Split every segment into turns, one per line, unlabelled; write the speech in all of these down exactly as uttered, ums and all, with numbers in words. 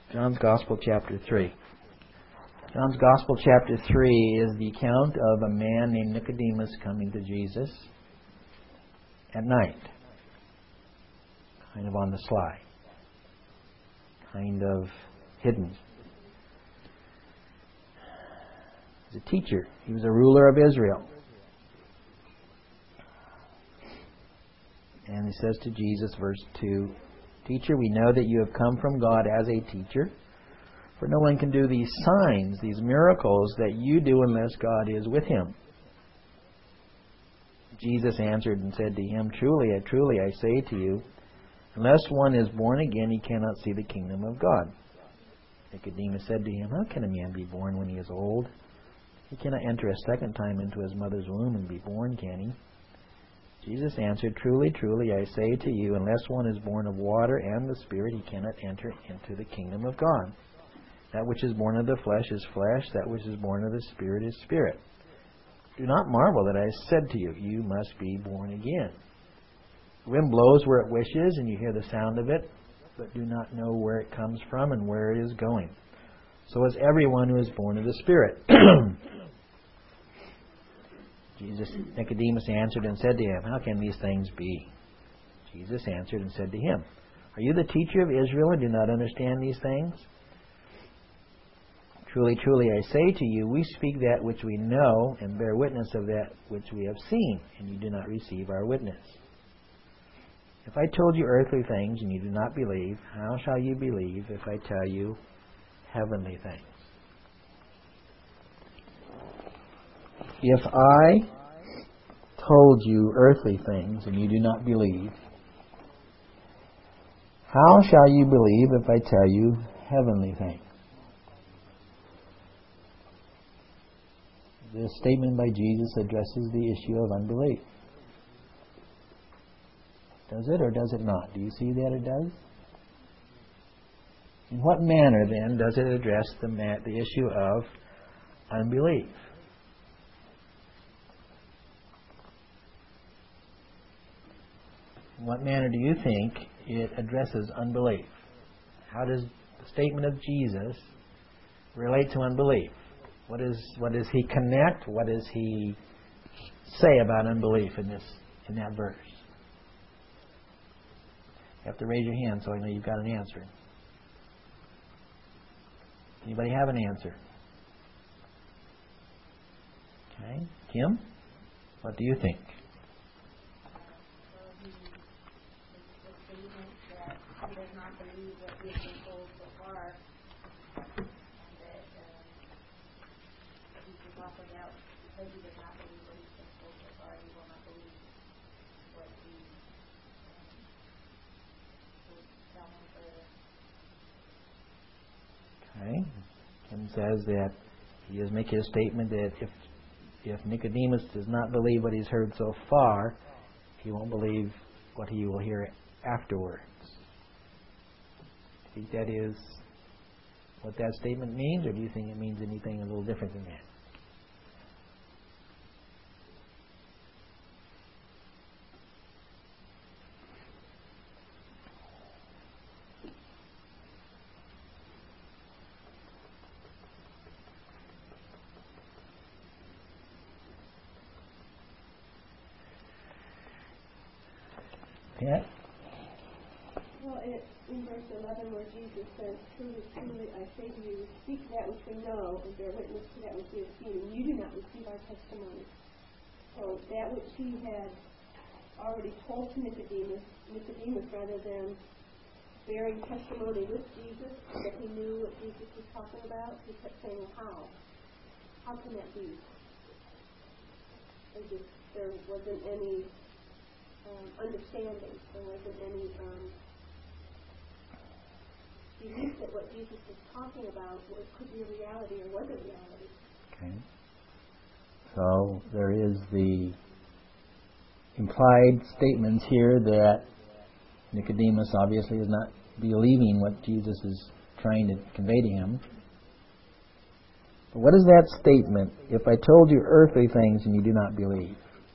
John's Gospel, chapter three. John's Gospel, chapter three is the account of a man named Nicodemus coming to Jesus at night, kind of on the sly, kind of hidden. He was a teacher. He was a ruler of Israel. And he says to Jesus, verse two, "Teacher, we know that you have come from God as a teacher, for no one can do these signs, these miracles that you do unless God is with him." Jesus answered and said to him, "Truly, I truly, I say to you, unless one is born again, he cannot see the kingdom of God." Nicodemus said to him, "How can a man be born when he is old? He cannot enter a second time into his mother's womb and be born, can he?" Jesus answered, "Truly, truly, I say to you, unless one is born of water and the Spirit, he cannot enter into the kingdom of God. That which is born of the flesh is flesh, that which is born of the Spirit is spirit. Do not marvel that I said to you, you must be born again. The wind blows where it wishes, and you hear the sound of it, but do not know where it comes from and where it is going. So is everyone who is born of the Spirit." Jesus, Nicodemus answered and said to him, "How can these things be?" Jesus answered and said to him, "Are you the teacher of Israel and do not understand these things? Truly, truly, I say to you, we speak that which we know and bear witness of that which we have seen, and you do not receive our witness. If I told you earthly things and you do not believe, how shall you believe if I tell you heavenly things? If I told you earthly things and you do not believe, how shall you believe if I tell you heavenly things?" This statement by Jesus addresses the issue of unbelief. Does it or does it not? Do you see that it does? In what manner, then, does it address the, ma- the issue of unbelief? In what manner do you think it addresses unbelief? How does the statement of Jesus relate to unbelief? What is what does he connect? What does he say about unbelief in this in that verse? You have to raise your hand so I know you've got an answer. Anybody have an answer? Okay, Kim, what do you think? Okay. Kim says that he is making a statement that if if Nicodemus does not believe what he's heard so far, he won't believe what he will hear afterwards. Do you think that is what that statement means, or do you think it means anything a little different than that? Yeah.
Well, it, in verse eleven, where Jesus says, "Truly, truly, I say to you, speak that which we know and bear witness to that which we have seen, and you do not receive our testimony." So that which he had already told to Nicodemus, Nicodemus, rather than bearing testimony with Jesus, that he knew what Jesus was talking about, he kept saying, "How? How can that be?" There, just, there wasn't any Um, understanding. There wasn't any um, belief that what Jesus was talking about was, could be a reality or was a reality.
Okay. So there is the implied statements here that Nicodemus obviously is not believing what Jesus is trying to convey to him. But what is that statement? If I told you earthly things and you do not believe,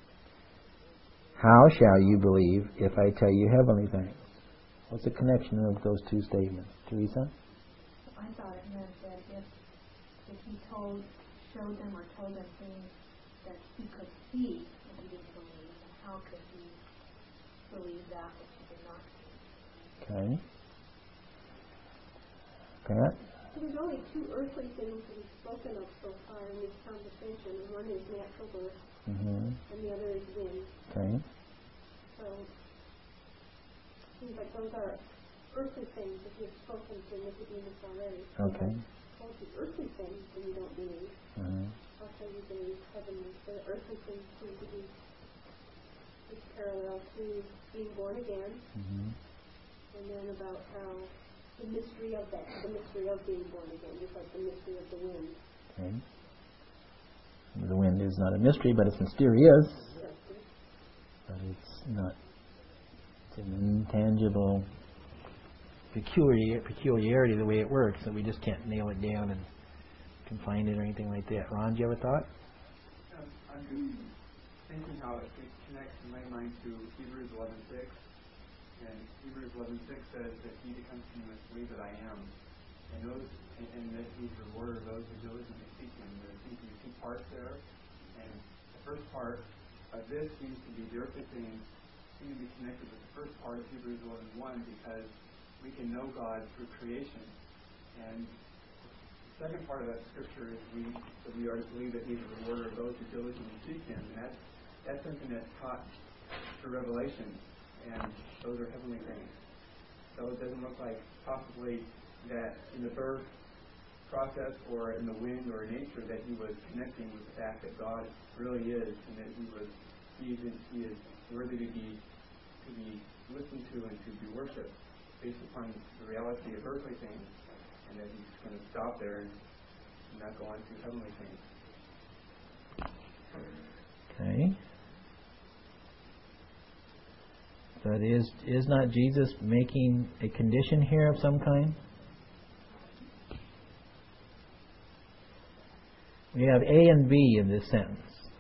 how shall you believe if I tell you heavenly things? What's the connection of those two statements? Teresa?
I thought it meant that if if he told, showed them or told them things that he could see and he didn't believe, then how could he believe that which he did not see?
Okay. Pat?
There's only two earthly things that he's spoken of so far in this conversation, and one is natural birth,
Mm-hmm.
and the other is wind.
Okay.
So it seems like those are earthly things that he has spoken to Nicodemus already.
Okay.
So if the earthly things, then you don't believe.
Mm-hmm.
How can you believe heavenly? So the earthly things seem to be is parallel to being born again,
Mm-hmm.
and then about how the mystery of that, the mystery of being born again, just like the mystery of the wind.
Okay. The wind is not a mystery, but it's mysterious. But it's not. It's an intangible peculiar, peculiarity of the way it works, that we just can't nail it down and confine it or anything like that. Ron, do you have a thought?
Um, I'm just thinking how it connects in my mind to Hebrews eleven six. And Hebrews eleven six says that he that comes to me must believe that I am. And those and, and that he's the rewarder of those who diligently seek him. There seems to be two parts there. And the first part of this seems to be the earthly things seem to be connected with the first part of Hebrews eleven one, because we can know God through creation. And the second part of that scripture is we that we are to believe that he's the rewarder of those who diligently seek him. And that's that's something that's taught through Revelation. And those are heavenly things. So it doesn't look like possibly that in the birth process or in the wind or in nature that he was connecting with the fact that God really is, and that he was he is, he is worthy to be to be listened to and to be worshipped based upon the reality of earthly things, and that he's going to stop there and not go on to heavenly things.
Okay. But is is not Jesus making a condition here of some kind? We have A and B in this sentence.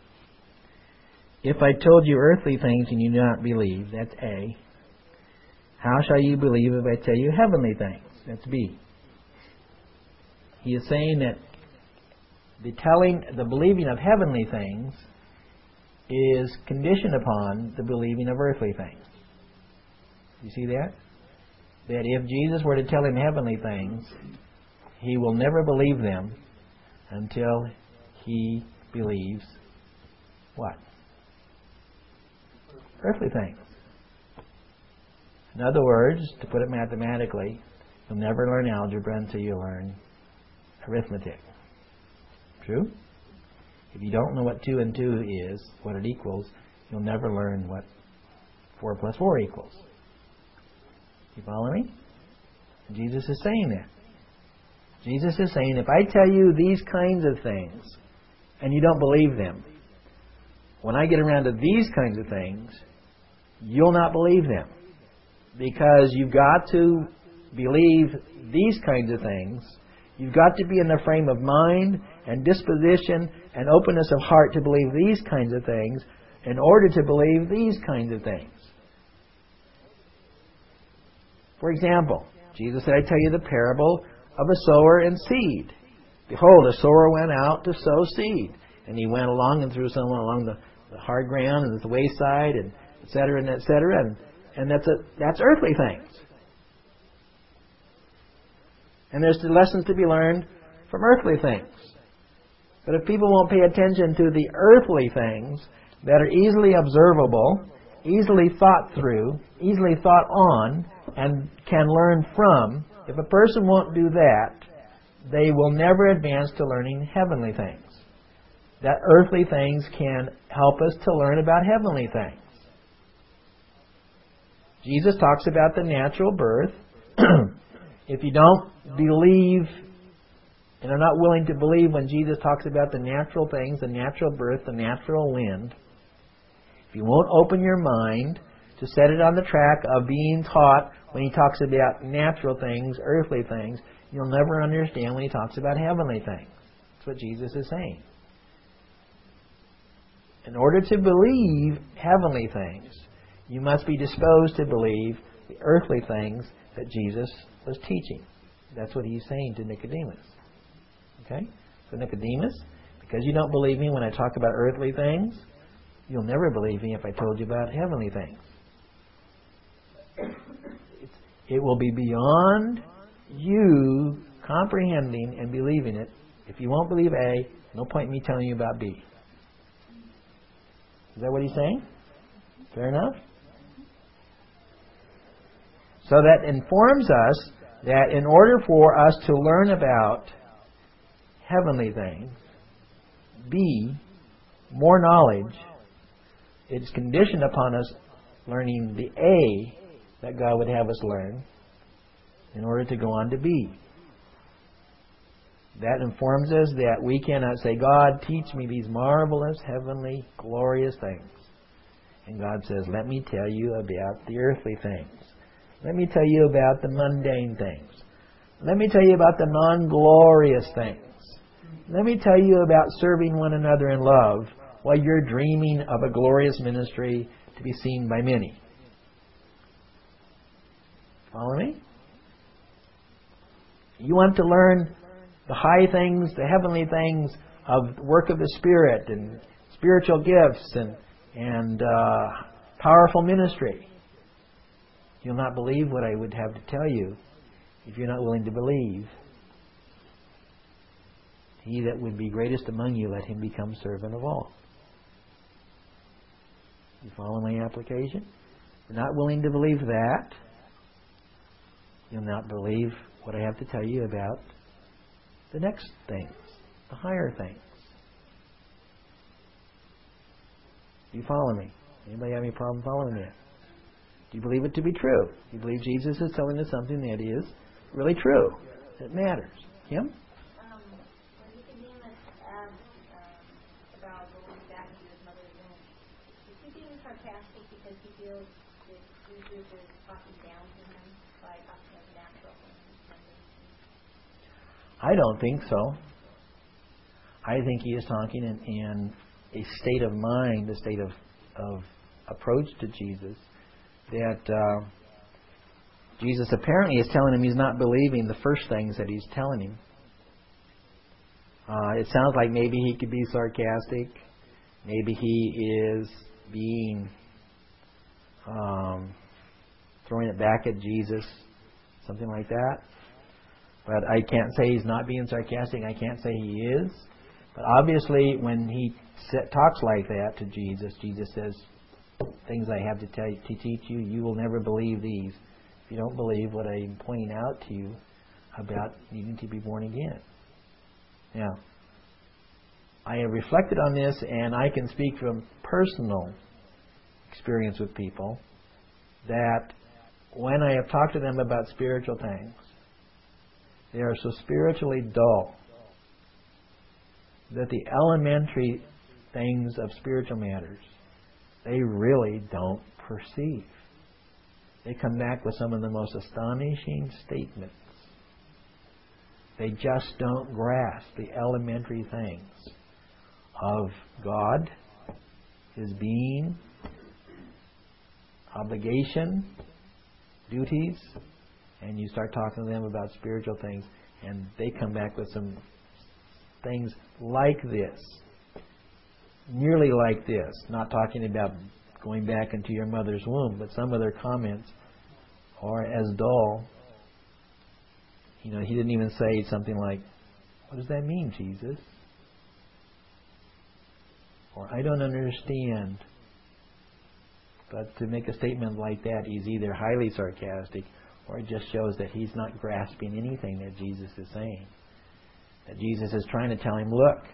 If I told you earthly things and you do not believe, that's A. How shall you believe if I tell you heavenly things? That's B. He is saying that the telling, the believing of heavenly things is conditioned upon the believing of earthly things. You see that? That if Jesus were to tell him heavenly things, he will never believe them until he believes what? Earthly things. In other words, to put it mathematically, you'll never learn algebra until you learn arithmetic. True? If you don't know what two and two is, what it equals, you'll never learn what four plus four equals. You follow me? Jesus is saying that. Jesus is saying, if I tell you these kinds of things and you don't believe them, when I get around to these kinds of things, you'll not believe them. Because you've got to believe these kinds of things. You've got to be in the frame of mind and disposition and openness of heart to believe these kinds of things in order to believe these kinds of things. For example, Jesus said, I tell you the parable of a sower and seed. Behold, a sower went out to sow seed. And he went along and threw some along the, the hard ground and the wayside, and et cetera, and et cetera. And, and that's, a, that's earthly things. And there's the lessons to be learned from earthly things. But if people won't pay attention to the earthly things that are easily observable, easily thought through, easily thought on, and can learn from, if a person won't do that, they will never advance to learning heavenly things. That earthly things can help us to learn about heavenly things. Jesus talks about the natural birth. If you don't believe and are not willing to believe when Jesus talks about the natural things, the natural birth, the natural wind, if you won't open your mind to set it on the track of being taught when he talks about natural things, earthly things, you'll never understand when he talks about heavenly things. That's what Jesus is saying. In order to believe heavenly things, you must be disposed to believe the earthly things that Jesus was teaching. That's what he's saying to Nicodemus. Okay? So Nicodemus, because you don't believe me when I talk about earthly things, you'll never believe me if I told you about heavenly things. It's, it will be beyond you comprehending and believing it. If you won't believe A, no point in me telling you about B. Is that what he's saying? Fair enough? So that informs us that in order for us to learn about heavenly things, B, more knowledge, it's conditioned upon us learning the A that God would have us learn in order to go on to B. That informs us that we cannot say, God, teach me these marvelous, heavenly, glorious things. And God says, let me tell you about the earthly things. Let me tell you about the mundane things. Let me tell you about the non-glorious things. Let me tell you about serving one another in love while you're dreaming of a glorious ministry to be seen by many. Follow me? You want to learn the high things, the heavenly things of the work of the Spirit and spiritual gifts and, and uh, powerful ministry. You'll not believe what I would have to tell you if you're not willing to believe. He that would be greatest among you, let him become servant of all. You follow my application? If you're not willing to believe that, you'll not believe what I have to tell you about the next things, the higher things. Do you follow me? Anybody have any problem following me? Do you believe it to be true? Do you believe Jesus is telling us something that is really true, that matters? Kim?
Um, when Nicodemus asked um, about going back into his mother's womb, is he being sarcastic because he feels that Jesus is talking down to him by talking of natural things?
I don't think so. I think he is talking in, in a state of mind, a state of, of approach to Jesus, that uh, Jesus apparently is telling him he's not believing the first things that he's telling him. Uh, it sounds like maybe he could be sarcastic. Maybe he is being um, throwing it back at Jesus, something like that. But I can't say he's not being sarcastic. I can't say he is. But obviously, when he talks like that to Jesus, Jesus says, things I have to tell you, to teach you, you will never believe these if you don't believe what I'm pointing out to you about needing to be born again. Now, I have reflected on this, and I can speak from personal experience with people that when I have talked to them about spiritual things, they are so spiritually dull that the elementary things of spiritual matters they really don't perceive. They come back with some of the most astonishing statements. They just don't grasp the elementary things of God, His being, obligation, duties, and you start talking to them about spiritual things, and they come back with some things like this. Nearly like this, not talking about going back into your mother's womb, but some of their comments are as dull. You know, he didn't even say something like, what does that mean, Jesus? Or, I don't understand. But to make a statement like that, he's either highly sarcastic, or it just shows that he's not grasping anything that Jesus is saying. That Jesus is trying to tell him, look,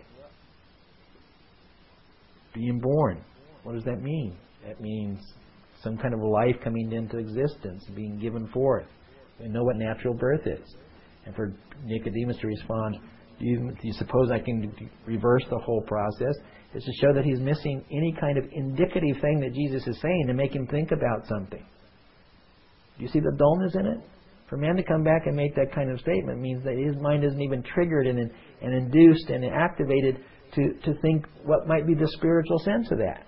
being born, what does that mean? That means some kind of life coming into existence, being given forth. We know what natural birth is. And for Nicodemus to respond, do you, do you suppose I can reverse the whole process? It's to show that he's missing any kind of indicative thing that Jesus is saying to make him think about something. Do you see the dullness in it? For a man to come back and make that kind of statement means that his mind isn't even triggered and, and induced and activated to, to think what might be the spiritual sense of that.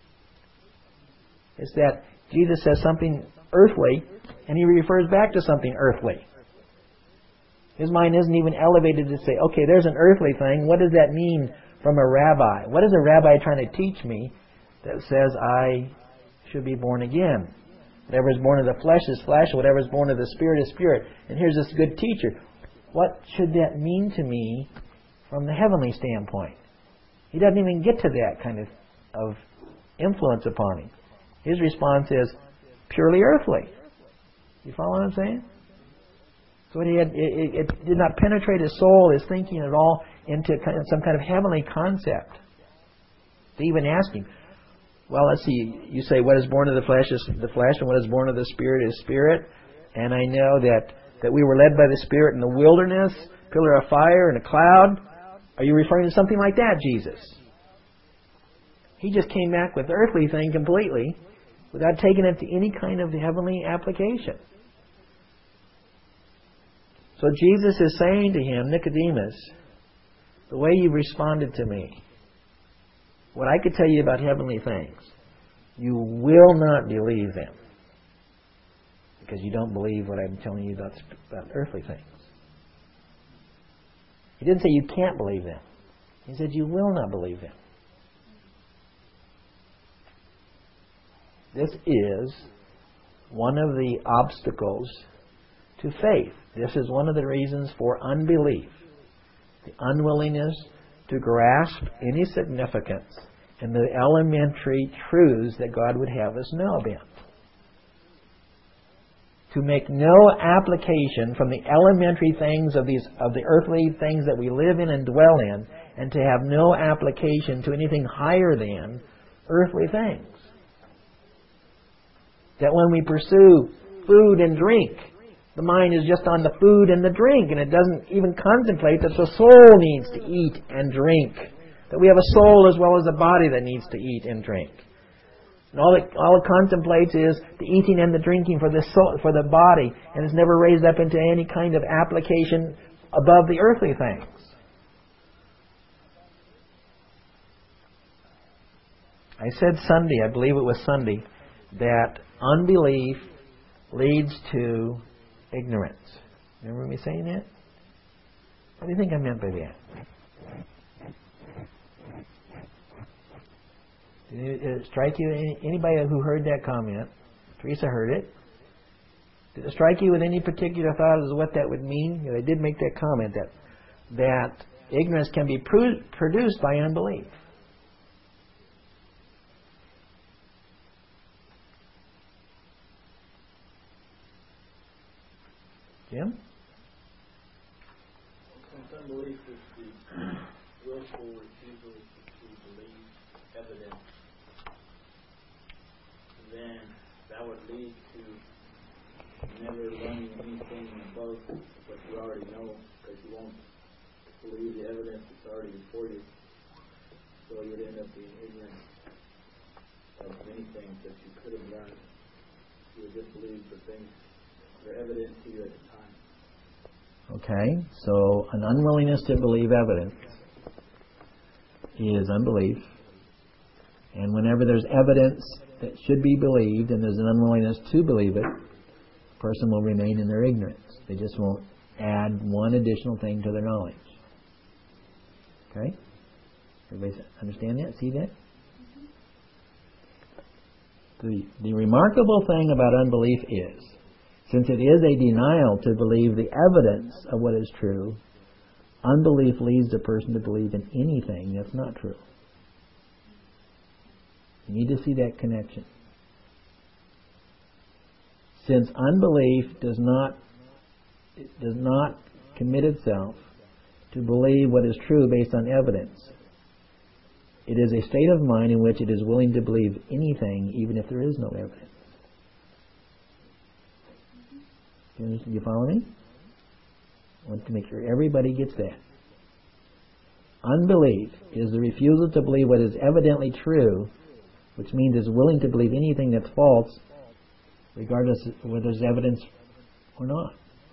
It's that Jesus says something earthly and he refers back to something earthly. His mind isn't even elevated to say, okay, there's an earthly thing. What does that mean from a rabbi? What is a rabbi trying to teach me that says I should be born again? Whatever is born of the flesh is flesh. Whatever is born of the Spirit is spirit. And here's this good teacher. What should that mean to me from the heavenly standpoint? He doesn't even get to that kind of, of influence upon him. His response is purely earthly. You follow what I'm saying? So it, had, it, it did not penetrate his soul, his thinking at all, into kind of some kind of heavenly concept. To even ask him, well, let's see, you say what is born of the flesh is the flesh, and what is born of the Spirit is spirit. And I know that, that we were led by the Spirit in the wilderness, pillar of fire and a cloud. Are you referring to something like that, Jesus? He just came back with the earthly thing completely without taking it to any kind of heavenly application. So Jesus is saying to him, Nicodemus, the way you responded to me, what I could tell you about heavenly things, you will not believe them because you don't believe what I'm telling you about, about earthly things. He didn't say you can't believe them. He said you will not believe them. This is one of the obstacles to faith. This is one of the reasons for unbelief. The unwillingness to grasp any significance in the elementary truths that God would have us know about. To make no application from the elementary things of these of the earthly things that we live in and dwell in, and to have no application to anything higher than earthly things. That when we pursue food and drink, the mind is just on the food and the drink, and it doesn't even contemplate that the soul needs to eat and drink. That we have a soul as well as a body that needs to eat and drink. And all it, all it contemplates is the eating and the drinking for the soul, for the body, and it's never raised up into any kind of application above the earthly things. I said Sunday, I believe it was Sunday, that unbelief leads to ignorance. Remember me saying that? What do you think I meant by that? Did it strike you? Anybody who heard that comment? Teresa heard it. Did it strike you with any particular thought as to what that would mean? You know, they did make that comment that that ignorance can be pro- produced by unbelief. Jim?
Since unbelief is the willful refusal to believe evidence, then that would lead to never learning anything above what you already know, because you won't believe the evidence that's already before you. So you'd end up being ignorant of many things that you could have learned. You would just believe the things that are evident to you at the time.
Okay, so an unwillingness to believe evidence is unbelief. And whenever there's evidence that should be believed and there's an unwillingness to believe it, the person will remain in their ignorance. They just won't add one additional thing to their knowledge. Okay? Everybody understand that? See that? The, the remarkable thing about unbelief is, since it is a denial to believe the evidence of what is true, unbelief leads a person to believe in anything that's not true. You need to see that connection. Since unbelief does not it does not commit itself to believe what is true based on evidence, it is a state of mind in which it is willing to believe anything even if there is no evidence. Do you follow me? I want to make sure everybody gets that. Unbelief is the refusal to believe what is evidently true, which means it's willing to believe anything that's false, regardless of whether there's evidence or not.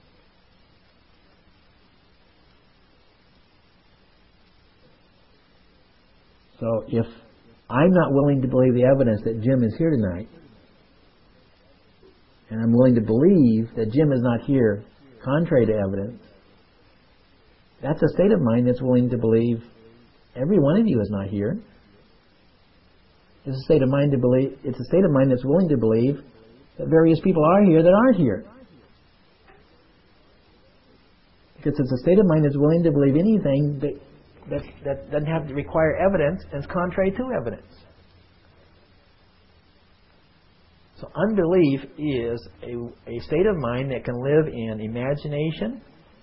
So if I'm not willing to believe the evidence that Jim is here tonight, and I'm willing to believe that Jim is not here contrary to evidence, That's a state of mind that's willing to believe every one of you is not here. It's a state of mind to believe. It's a state of mind that's willing to believe that various people are here that aren't here. Because it's a state of mind that's willing to believe anything that that, that doesn't have to require evidence and is contrary to evidence. So unbelief is a, a state of mind that can live in imagination,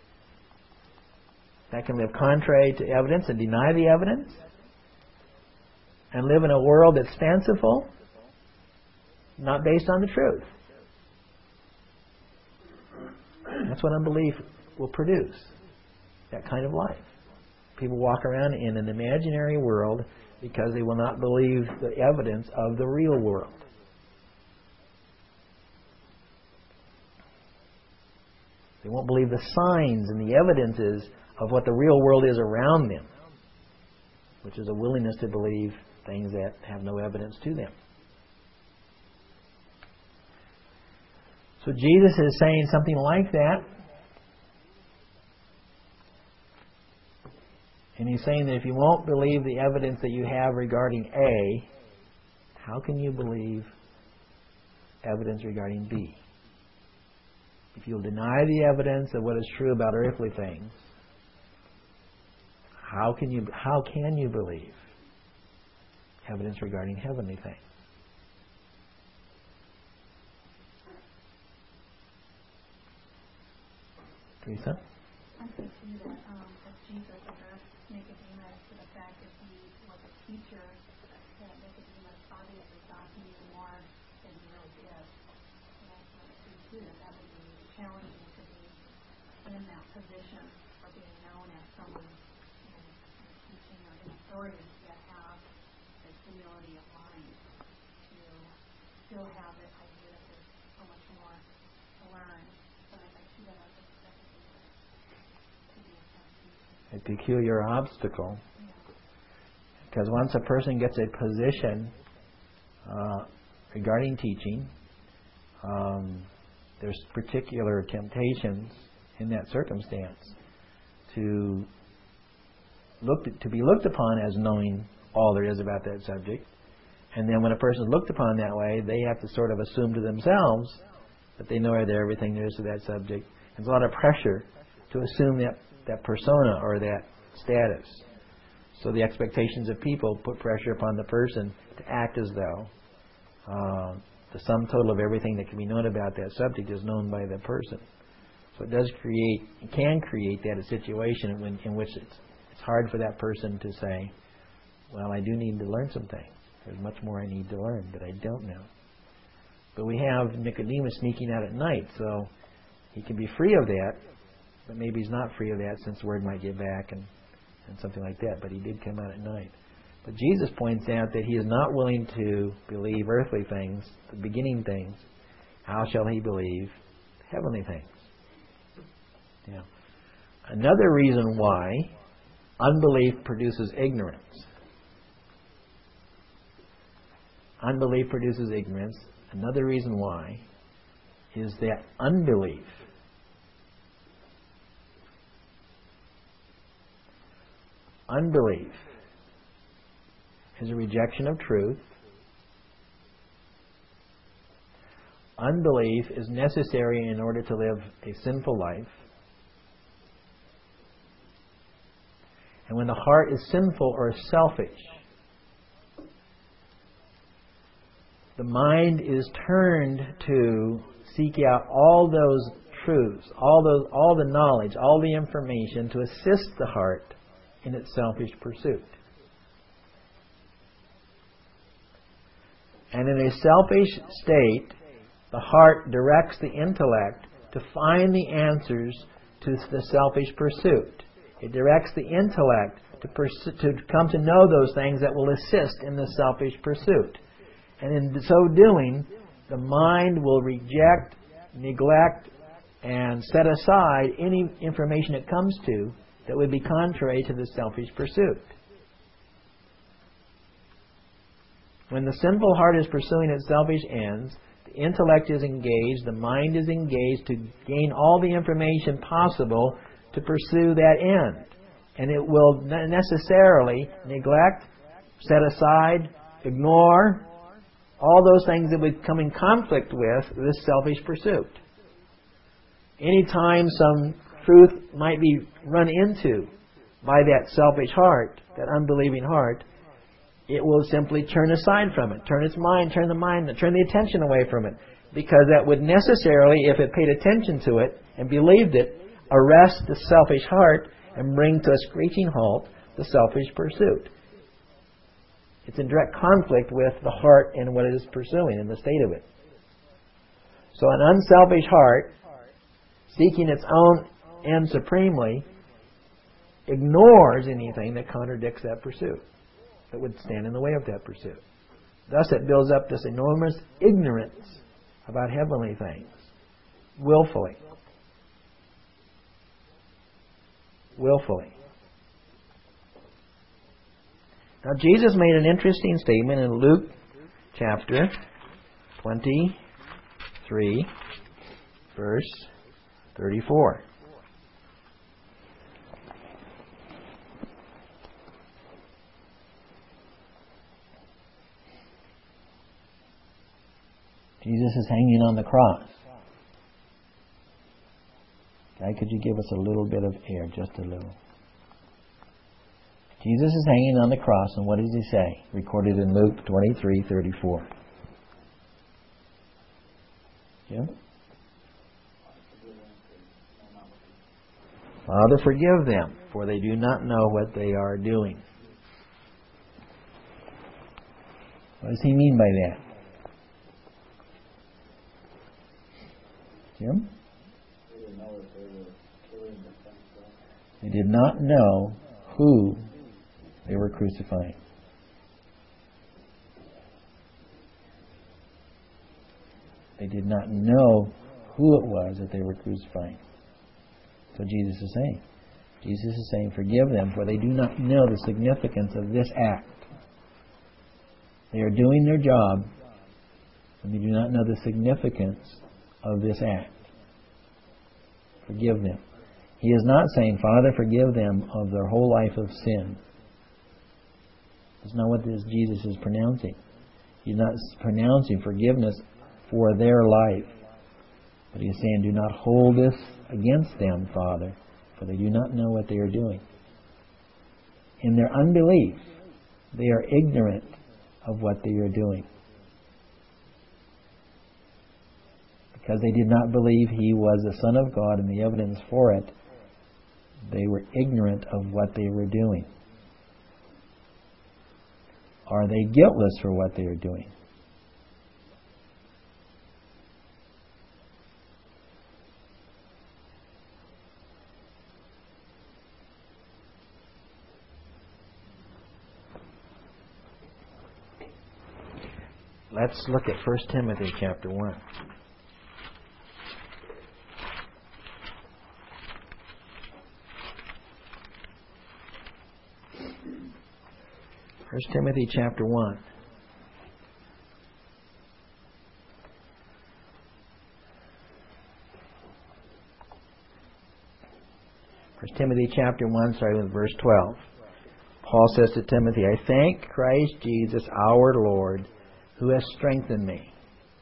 that can live contrary to evidence and deny the evidence, and live in a world that's fanciful, not based on the truth. That's what unbelief will produce, that kind of life. People walk around in an imaginary world because they will not believe the evidence of the real world. They won't believe the signs and the evidences of what the real world is around them, which is a willingness to believe things that have no evidence to them. So Jesus is saying something like that. And He's saying that if you won't believe the evidence that you have regarding A, how can you believe evidence regarding B? If you'll deny the evidence of what is true about earthly things, how can you how can you believe evidence regarding heavenly things? Teresa?
I think too that um, as Jesus addressed Nicodemus to the fact that he was a teacher, that Nicodemus obviously thought he knew more than he really did. And I think too that that would be challenging to be in that position or being known as someone in, in teaching or in authority that have this humility of mind to still have this idea that there's so much more to learn. But I, I see that as a
a peculiar obstacle. Because once a person gets a position uh, regarding teaching, um, there's particular temptations in that circumstance to look to, to be looked upon as knowing all there is about that subject. And then when a person is looked upon that way, they have to sort of assume to themselves that they know everything there is to that subject. There's a lot of pressure to assume that that persona or that status. So the expectations of people put pressure upon the person to act as though uh, the sum total of everything that can be known about that subject is known by the person. So it does create, it can create that a situation in, in which it's, it's hard for that person to say, well, I do need to learn some things. There's much more I need to learn that I don't know. But we have Nicodemus sneaking out at night, so he can be free of that. But maybe he's not free of that since the word might get back and, and something like that. But he did come out at night. But Jesus points out that he is not willing to believe earthly things, the beginning things. How shall he believe heavenly things? Yeah. Another reason why unbelief produces ignorance. Unbelief produces ignorance. Another reason why is that unbelief Unbelief is a rejection of truth. Unbelief is necessary in order to live a sinful life. And when the heart is sinful or selfish, the mind is turned to seek out all those truths, all those, all the knowledge, all the information to assist the heart in its selfish pursuit. And in a selfish state, the heart directs the intellect to find the answers to the selfish pursuit. It directs the intellect to, pursue, to come to know those things that will assist in the selfish pursuit. And in so doing, the mind will reject, neglect, and set aside any information it comes to that would be contrary to the selfish pursuit. When the sinful heart is pursuing its selfish ends, the intellect is engaged, the mind is engaged to gain all the information possible to pursue that end. And it will necessarily neglect, set aside, ignore all those things that would come in conflict with this selfish pursuit. Anytime some truth might be run into by that selfish heart, that unbelieving heart, it will simply turn aside from it, turn its mind, turn the mind, turn the attention away from it. Because that would necessarily, if it paid attention to it and believed it, arrest the selfish heart and bring to a screeching halt the selfish pursuit. It's in direct conflict with the heart and what it is pursuing and the state of it. So an unselfish heart, seeking its own end supremely, ignores anything that contradicts that pursuit, that would stand in the way of that pursuit. Thus it builds up this enormous ignorance about heavenly things, willfully. Willfully. Now Jesus made an interesting statement in Luke chapter twenty-three, verse thirty-four. Jesus is hanging on the cross. Okay, could you give us a little bit of air, just a little? Jesus is hanging on the cross, and what does he say? Recorded in Luke twenty-three thirty-four. Yeah? Father, forgive them, for they do not know what they are doing. What does he mean by that? Jim? They did not know who they were crucifying. They did not know who it was that they were crucifying. So Jesus is saying. Jesus is saying, forgive them, for they do not know the significance of this act. They are doing their job, and they do not know the significance of this act. Forgive them. He is not saying, Father, forgive them of their whole life of sin. That's not what this Jesus is pronouncing. He's not pronouncing forgiveness for their life. But He is saying, do not hold this against them, Father, for they do not know what they are doing. In their unbelief, they are ignorant of what they are doing. Because they did not believe He was the Son of God and the evidence for it, they were ignorant of what they were doing. Are they guiltless for what they are doing? Let's look at First Timothy chapter one. First Timothy chapter one. First Timothy chapter one, starting with verse twelve. Paul says to Timothy, I thank Christ Jesus our Lord, who has strengthened me.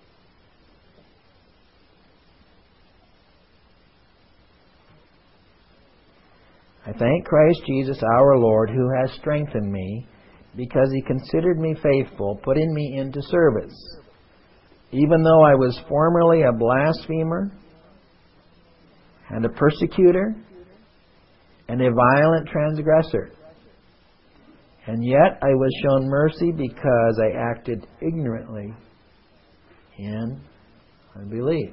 I thank Christ Jesus our Lord, who has strengthened me, because He considered me faithful, putting me into service, even though I was formerly a blasphemer and a persecutor and a violent transgressor. And yet I was shown mercy because I acted ignorantly in unbelief.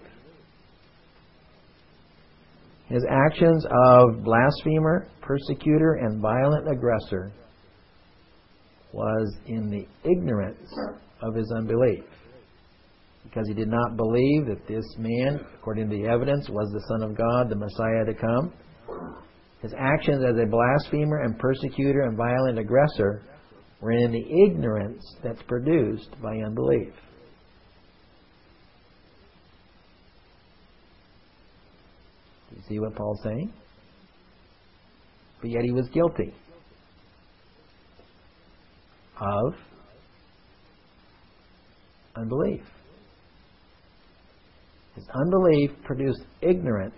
His actions of blasphemer, persecutor, and violent aggressor was in the ignorance of his unbelief. Because he did not believe that this man, according to the evidence, was the Son of God, the Messiah to come. His actions as a blasphemer and persecutor and violent aggressor were in the ignorance that's produced by unbelief. Do you see what Paul's saying? but yet he was guilty of unbelief. His unbelief produced ignorance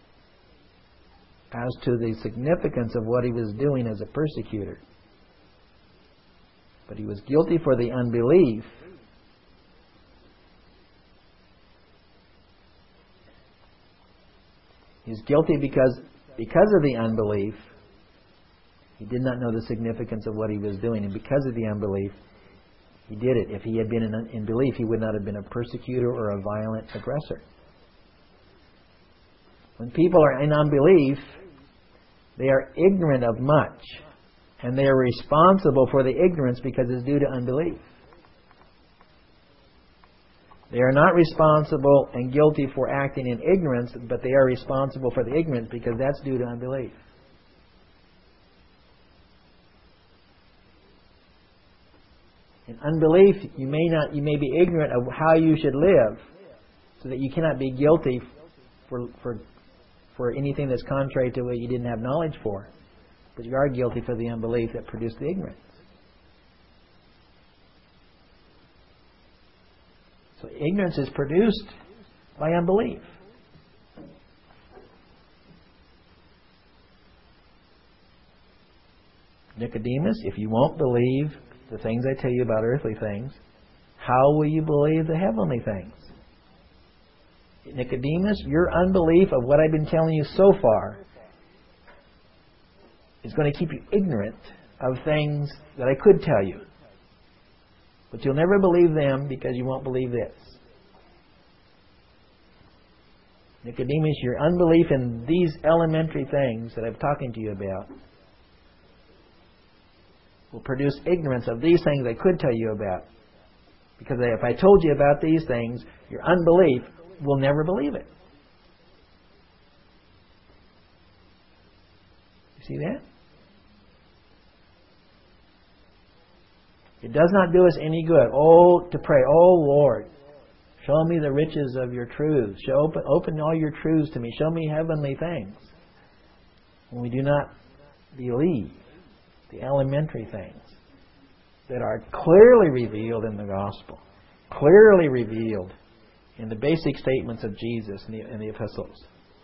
as to the significance of what he was doing as a persecutor. But he was guilty for the unbelief. He's guilty because, because of the unbelief, he did not know the significance of what he was doing. And because of the unbelief, he did it. If he had been in, in belief, he would not have been a persecutor or a violent aggressor. When people are in unbelief, they are ignorant of much. And they are responsible for the ignorance because it's due to unbelief. They are not responsible and guilty for acting in ignorance, but they are responsible for the ignorance because that's due to unbelief. In unbelief, you may not, you may be ignorant of how you should live, so that you cannot be guilty for for for anything that's contrary to what you didn't have knowledge for. But you are guilty for the unbelief that produced the ignorance. So ignorance is produced by unbelief. Nicodemus, if you won't believe the things I tell you about earthly things, how will you believe the heavenly things? Nicodemus, your unbelief of what I've been telling you so far is going to keep you ignorant of things that I could tell you. But you'll never believe them because you won't believe this. Nicodemus, your unbelief in these elementary things that I'm talking to you about will produce ignorance of these things I could tell you about. Because if I told you about these things, your unbelief will never believe it. You see that? It does not do us any good. Oh, to pray, oh Lord, show me the riches of your truths. Show, open, open all your truths to me. Show me heavenly things. When we do not believe the elementary things that are clearly revealed in the gospel, clearly revealed in the basic statements of Jesus in the, in the epistles.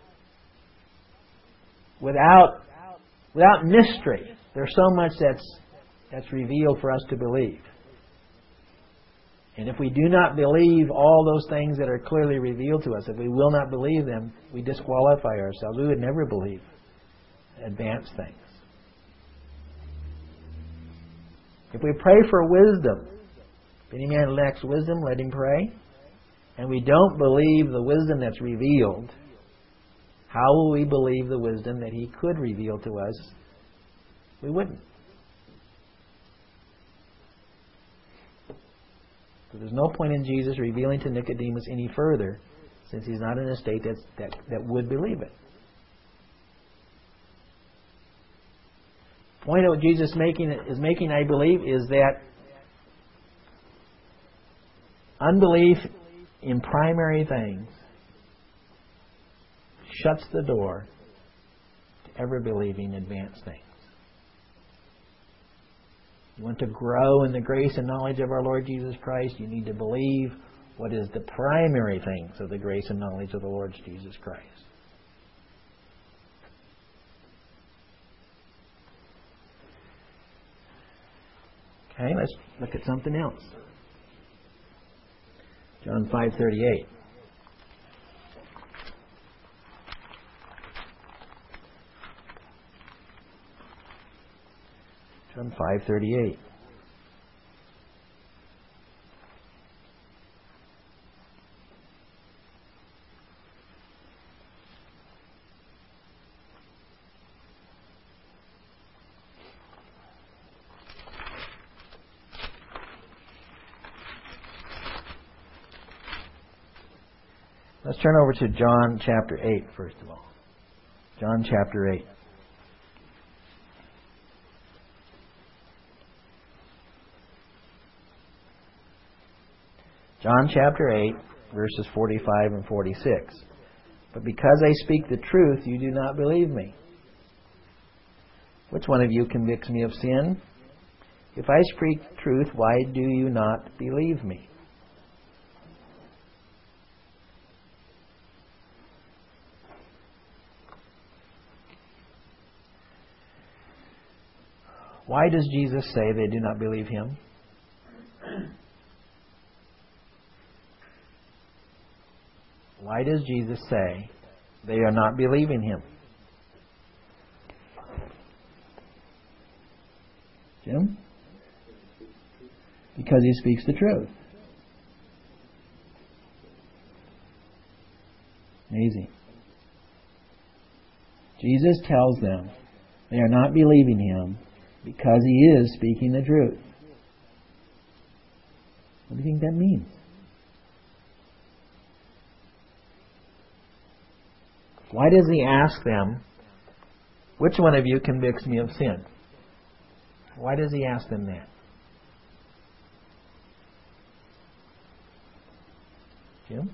Without, without mystery, there's so much that's That's revealed for us to believe. And if we do not believe all those things that are clearly revealed to us, if we will not believe them, we disqualify ourselves. We would never believe advanced things. If we pray for wisdom, if any man lacks wisdom, let him pray. And we don't believe the wisdom that's revealed, how will we believe the wisdom that He could reveal to us? We wouldn't. So there's no point in Jesus revealing to Nicodemus any further, since he's not in a state that's, that, that would believe it. The point of what Jesus making, is making, I believe, is that unbelief in primary things shuts the door to ever believing advanced things. You want to grow in the grace and knowledge of our Lord Jesus Christ, you need to believe what is the primary things of the grace and knowledge of the Lord Jesus Christ. Okay, let's look at something else. John five thirty-eight. John five thirty-eight. Let's turn over to John chapter eight, first of all. John chapter eight. John chapter eight, verses forty-five and forty-six. But because I speak the truth, you do not believe me. Which one of you convicts me of sin? If I speak truth, why do you not believe me? Why does Jesus say they do not believe him? Why does Jesus say they are not believing him? Jim? Because he speaks the truth. Amazing. Jesus tells them they are not believing him because he is speaking the truth. What do you think that means? Why does he ask them, which one of you convicts me of sin? Why does he ask them that? Jim?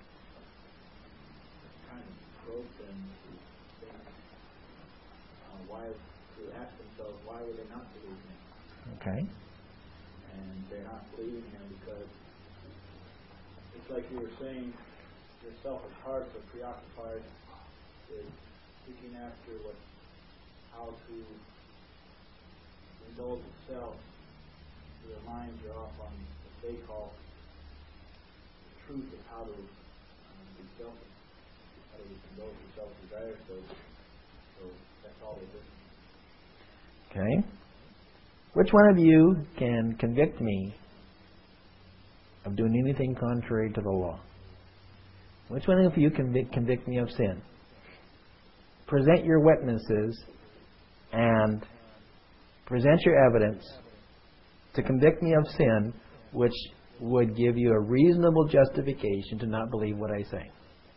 Kind of probe them to think, uh, why, to ask themselves, why would they not believe him?
Okay.
And they're not believing him because it's like you were saying, their selfish hearts are preoccupied with seeking after what, how to indulge itself. So their minds are off on what they call the truth of how to um, be selfish, how to indulge your self-desire. So, so that's all they do.
Okay. Which one of you can convict me of doing anything contrary to the law? Which one of you can convict, convict me of sin? Present your witnesses and present your evidence to convict me of sin, which would give you a reasonable justification to not believe what I say.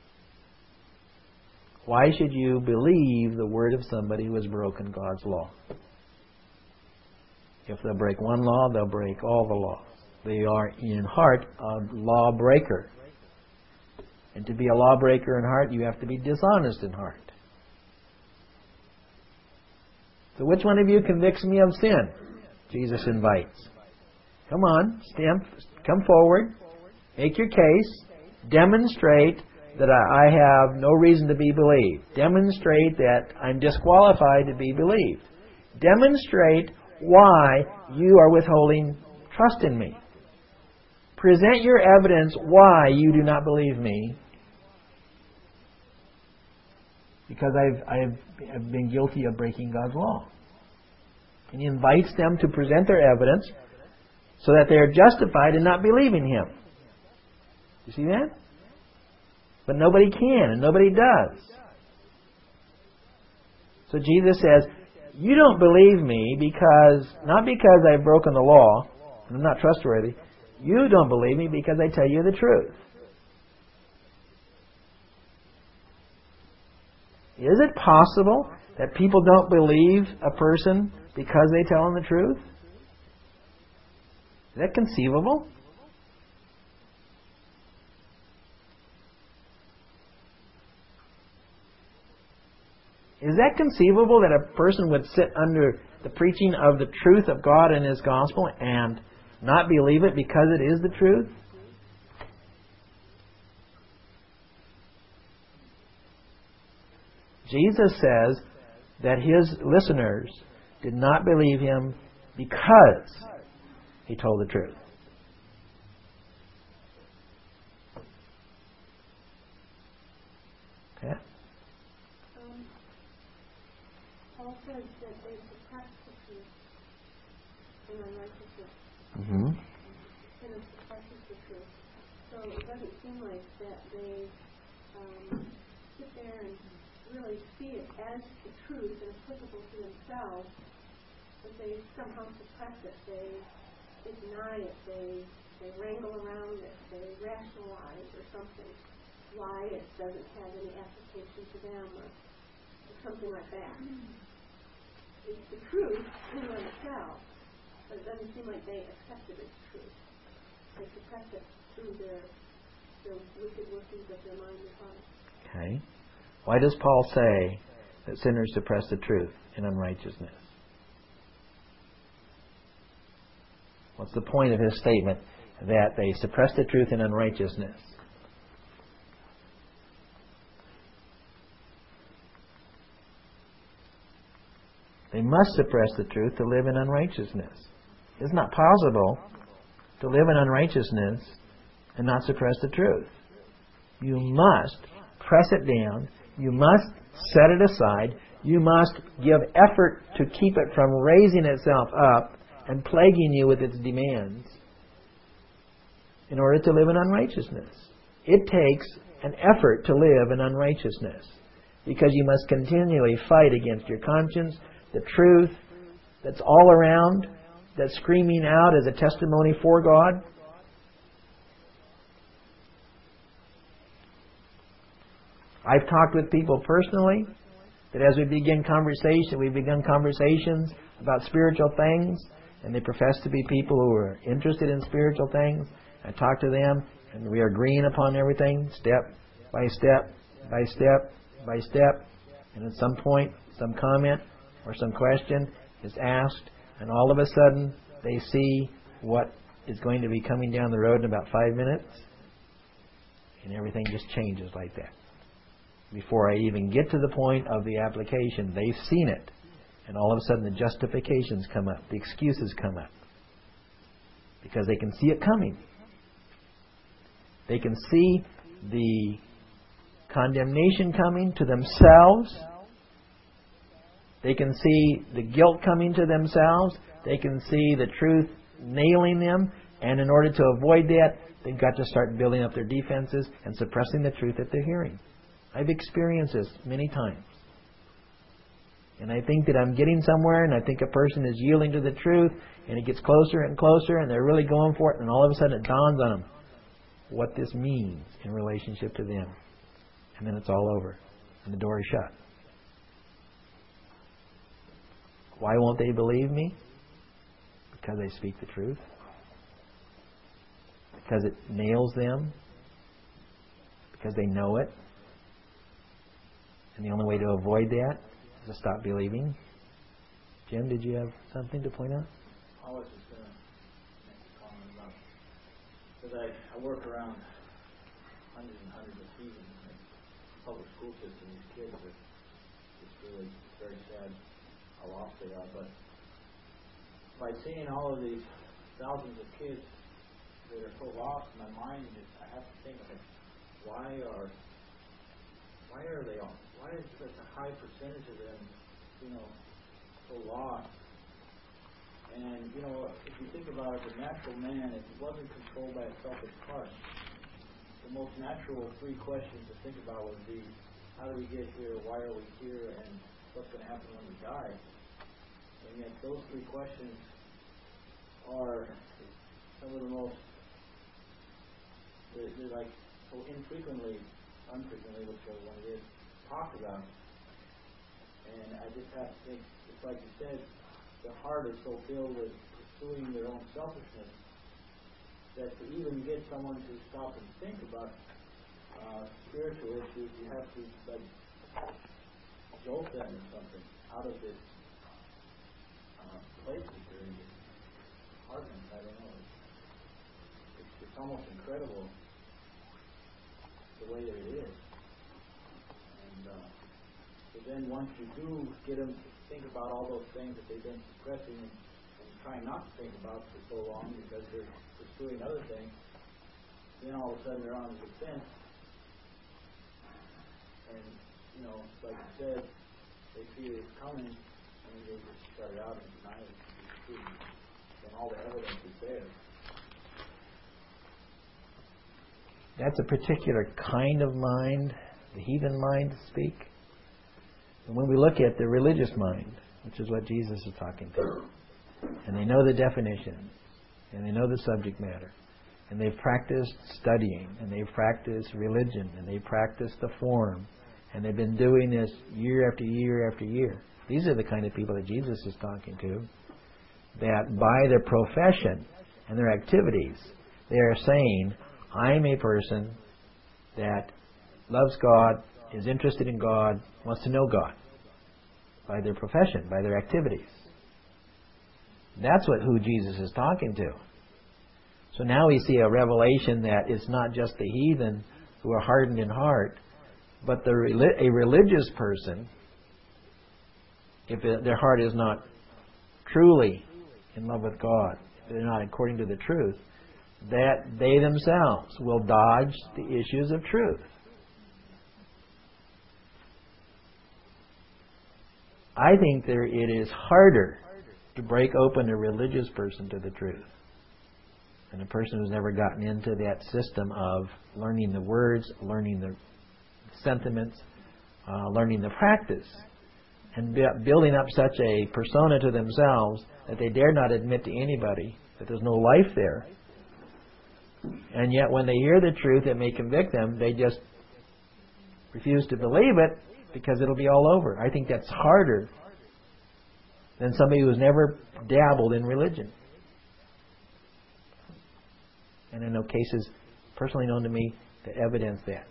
Why should you believe the word of somebody who has broken God's law? If they'll break one law, they'll break all the laws. They are in heart a lawbreaker. And to be a lawbreaker in heart, you have to be dishonest in heart. So which one of you convicts me of sin? Jesus invites. Come on, stand, come forward, make your case, demonstrate that I, I have no reason to be believed. Demonstrate that I'm disqualified to be believed. Demonstrate why you are withholding trust in me. Present your evidence why you do not believe me. Because I've, I've, I've been guilty of breaking God's law. And he invites them to present their evidence so that they are justified in not believing him. You see that? But nobody can and nobody does. So Jesus says, you don't believe me because, not because I've broken the law and I'm not trustworthy. You don't believe me because I tell you the truth. Is it possible that people don't believe a person because they tell them the truth? Is that conceivable? Is that conceivable that a person would sit under the preaching of the truth of God and His gospel and not believe it because it is the truth? Jesus says that His listeners did not believe Him because He told the truth. Okay?
Um, Paul says that they suppress the truth in unrighteousness.
Mm-hmm.
And it suppresses the truth. So it doesn't seem like that they um, sit there and really see it as the truth and applicable to themselves, but they somehow suppress it. They, they deny it. They they wrangle around it. They rationalize or something why it doesn't have any application to them or, or something like that. It's the truth in and of itself, but it doesn't seem like they accept it as truth. They suppress it through their, their wicked workings of their mind and heart.
Okay. Why does Paul say that sinners suppress the truth in unrighteousness? What's the point of his statement? That they suppress the truth in unrighteousness. They must suppress the truth to live in unrighteousness. It's not possible to live in unrighteousness and not suppress the truth. You must press it down. You must set it aside. You must give effort to keep it from raising itself up and plaguing you with its demands in order to live in unrighteousness. It takes an effort to live in unrighteousness because you must continually fight against your conscience, the truth that's all around, that's screaming out as a testimony for God. I've talked with people personally that as we begin conversation, we begin conversations about spiritual things, and they profess to be people who are interested in spiritual things. I talk to them, and we are agreeing upon everything, step by step, by step, by step. And at some point, some comment or some question is asked, and all of a sudden, they see what is going to be coming down the road in about five minutes, and everything just changes like that. Before I even get to the point of the application, they've seen it. And all of a sudden the justifications come up, the excuses come up. Because they can see it coming. They can see the condemnation coming to themselves. They can see the guilt coming to themselves. They can see the truth nailing them. And in order to avoid that, they've got to start building up their defenses and suppressing the truth that they're hearing. I've experienced this many times. And I think that I'm getting somewhere, and I think a person is yielding to the truth, and it gets closer and closer, and they're really going for it, and all of a sudden it dawns on them what this means in relationship to them. And then it's all over, and the door is shut. Why won't they believe me? Because I speak the truth. Because it nails them. Because they know it. And the only way to avoid that is to stop believing. Jim, did you have something to point out?
I was just going to make a comment about, because I, I work around hundreds and hundreds of students in the public school system. These kids are just really very sad how lost they are. But by seeing all of these thousands of kids that are so lost, my mind is, I have to think of it, why are why are they all? Why is such a high percentage of them, you know, so lost? And, you know, if you think about it, the natural man, if he wasn't controlled by a selfish heart, the most natural three questions to think about would be, how do we get here, why are we here, and what's going to happen when we die? And yet those three questions are some of the most, they're, they're like so infrequently, unfrequently, whichever one it is, talked about. And I just have to think, it's like you said, the heart is so filled with pursuing their own selfishness that to even get someone to stop and think about uh, spiritual issues, you have to like jolt them or something out of this uh, place that they're in, this hardness. I don't know. It's, it's, it's almost incredible the way that it is. And uh, so then once you do get them to think about all those things that they've been suppressing and, and trying not to think about for so long because they're pursuing other things, then all of a sudden they're on the defense. And, you know, like I said, they see it's coming and they just shut it out and deny it. And all the evidence is there.
That's a particular kind of mind, the heathen mind, to speak. And when we look at the religious mind, which is what Jesus is talking to, and they know the definitions, and they know the subject matter, and they've practiced studying, and they've practiced religion, and they've practiced the form, and they've been doing this year after year after year. These are the kind of people that Jesus is talking to, that by their profession and their activities, they are saying, I'm a person that loves God, is interested in God, wants to know God. By their profession, by their activities. That's what who Jesus is talking to. So now we see a revelation that it's not just the heathen who are hardened in heart, but the a religious person, if it, their heart is not truly in love with God, if they're not according to the truth, that they themselves will dodge the issues of truth. I think there it is harder to break open a religious person to the truth than a person who's never gotten into that system of learning the words, learning the sentiments, uh, learning the practice, and bu- building up such a persona to themselves that they dare not admit to anybody that there's no life there. And yet when they hear the truth, it may convict them. They just refuse to believe it because it'll be all over. I think that's harder than somebody who's never dabbled in religion. And I know cases personally known to me that evidence that.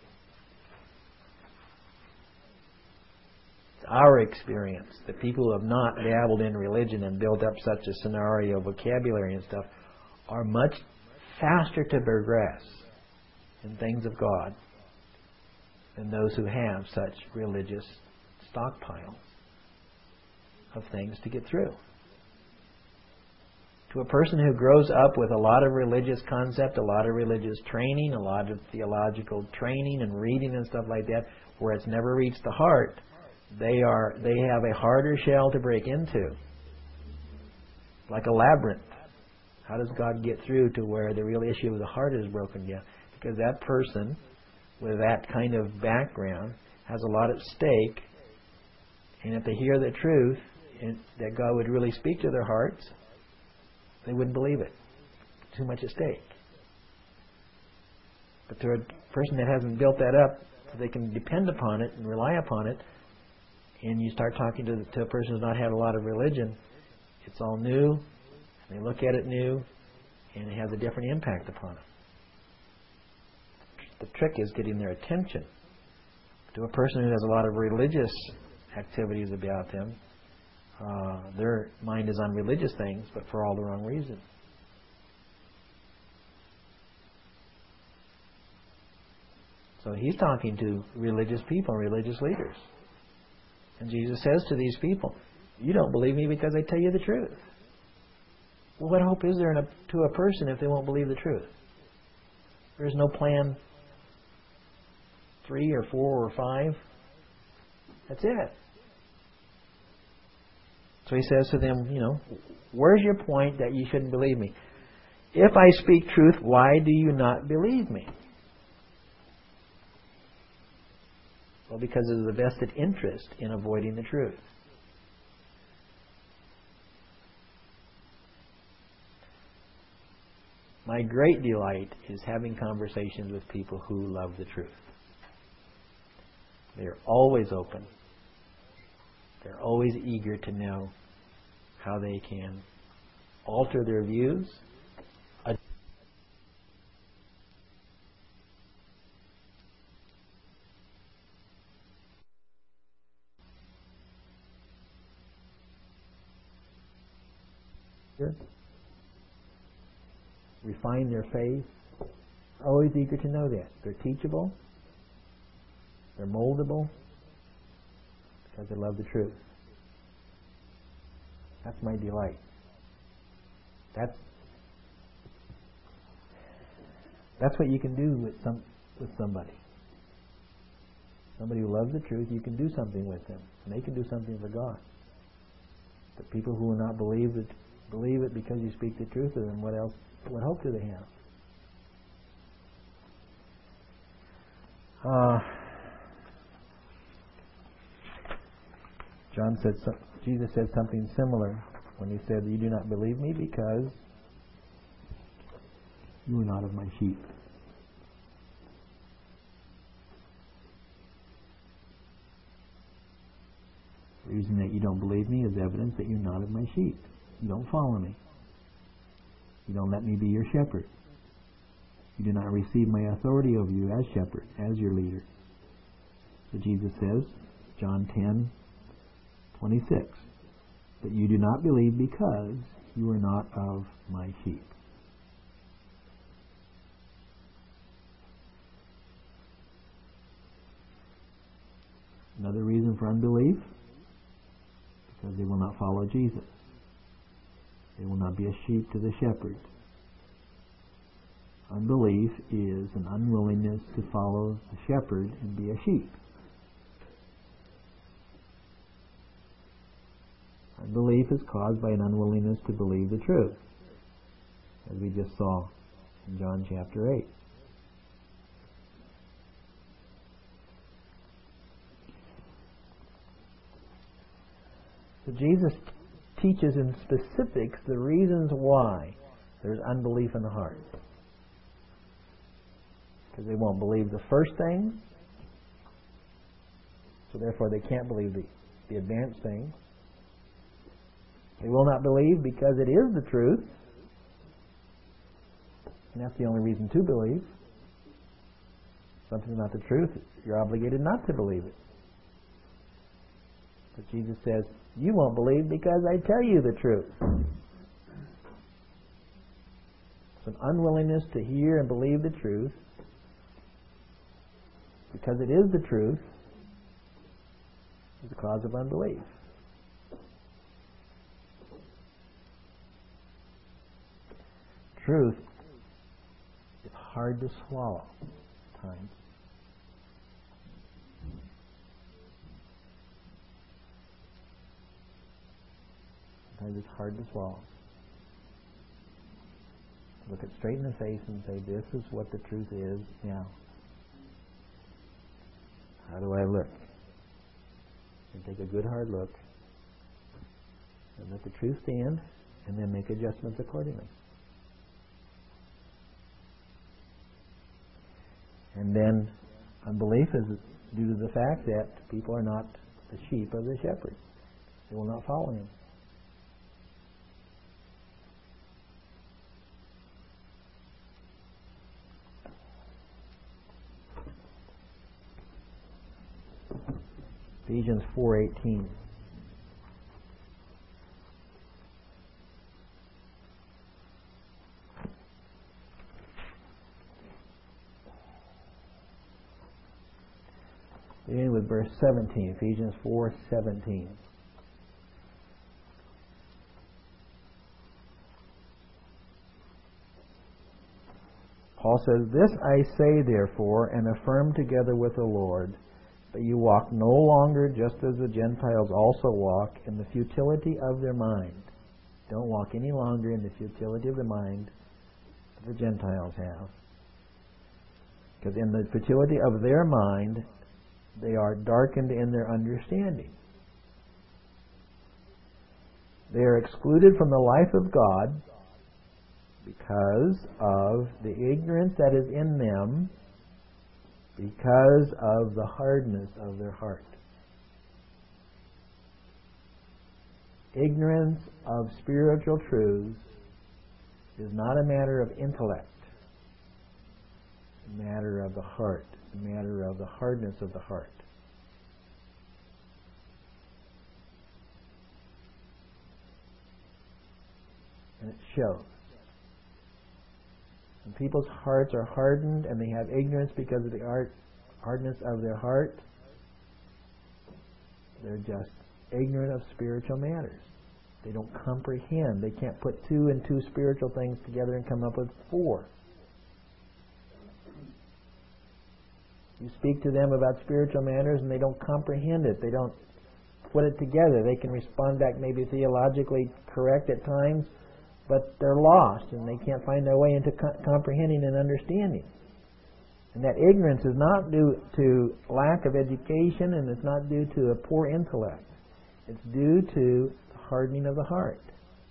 It's our experience that people who have not dabbled in religion and built up such a scenario, vocabulary and stuff, are much faster to progress in things of God than those who have such religious stockpiles of things to get through. To a person who grows up with a lot of religious concept, a lot of religious training, a lot of theological training and reading and stuff like that, where it's never reached the heart, they are they have a harder shell to break into. Like a labyrinth. How does God get through to where the real issue of the heart is broken down? Because that person with that kind of background has a lot at stake, and if they hear the truth and that God would really speak to their hearts, they wouldn't believe it. Too much at stake. But to a person that hasn't built that up, so they can depend upon it and rely upon it, and you start talking to, to a person who's not had a lot of religion, it's all new, and they look at it new, and it has a different impact upon them. The trick is getting their attention. To a person who has a lot of religious activities about them, uh, their mind is on religious things, but for all the wrong reasons. So he's talking to religious people, religious leaders. And Jesus says to these people, you don't believe me because I tell you the truth. Well, what hope is there in a, to a person if they won't believe the truth? There's no plan three or four or five. That's it. So he says to them, you know, where's your point that you shouldn't believe me? If I speak truth, why do you not believe me? Well, because there's a vested interest in avoiding the truth. My great delight is having conversations with people who love the truth. They're always open. They're always eager to know how they can alter their views. Refine their faith. Always eager to know that. They're teachable. They're moldable. Because they love the truth. That's my delight. That's that's what you can do with some with somebody. Somebody who loves the truth, you can do something with them, and they can do something for God. But people who will not believe it, believe it because you speak the truth to them, what else? What hope do they have? Uh, John said, so, Jesus said something similar when he said, you do not believe me because you are not of my sheep. The reason that you don't believe me is evidence that you're not of my sheep. You don't follow me. You don't let me be your shepherd. You do not receive my authority over you as shepherd, as your leader. So Jesus says, John ten twenty-six, but you do not believe because you are not of my sheep. Another reason for unbelief, because they will not follow Jesus. They will not be a sheep to the shepherd. Unbelief is an unwillingness to follow the shepherd and be a sheep. Unbelief is caused by an unwillingness to believe the truth, as we just saw in John chapter eight. So Jesus teaches in specifics the reasons why there's unbelief in the heart. Because they won't believe the first things, so therefore they can't believe the, the advanced things. They will not believe because it is the truth, and that's the only reason to believe. If something's not the truth, you're obligated not to believe it. But Jesus says, you won't believe because I tell you the truth. It's an unwillingness to hear and believe the truth, because it is the truth, is the cause of unbelief. Truth is hard to swallow at times. Sometimes it's hard to swallow. Look it straight in the face and say, this is what the truth is now. How do I look? And take a good hard look and let the truth stand, and then make adjustments accordingly. And then unbelief is due to the fact that people are not the sheep of the shepherd. They will not follow him. Ephesians four eighteen. Beginning with verse seventeen, Ephesians four seventeen. Paul says, this I say therefore, and affirm together with the Lord, that you walk no longer just as the Gentiles also walk, in the futility of their mind. Don't walk any longer in the futility of the mind that the Gentiles have. Because in the futility of their mind, they are darkened in their understanding. They are excluded from the life of God because of the ignorance that is in them, because of the hardness of their heart. Ignorance of spiritual truths is not a matter of intellect, a matter of the heart, a matter of the hardness of the heart. And it shows. When people's hearts are hardened and they have ignorance because of the art, hardness of their heart, they're just ignorant of spiritual matters. They don't comprehend. They can't put two and two spiritual things together and come up with four. You speak to them about spiritual matters and they don't comprehend it. They don't put it together. They can respond back maybe theologically correct at times, but they're lost and they can't find their way into co- comprehending and understanding. And that ignorance is not due to lack of education, and it's not due to a poor intellect. It's due to the hardening of the heart.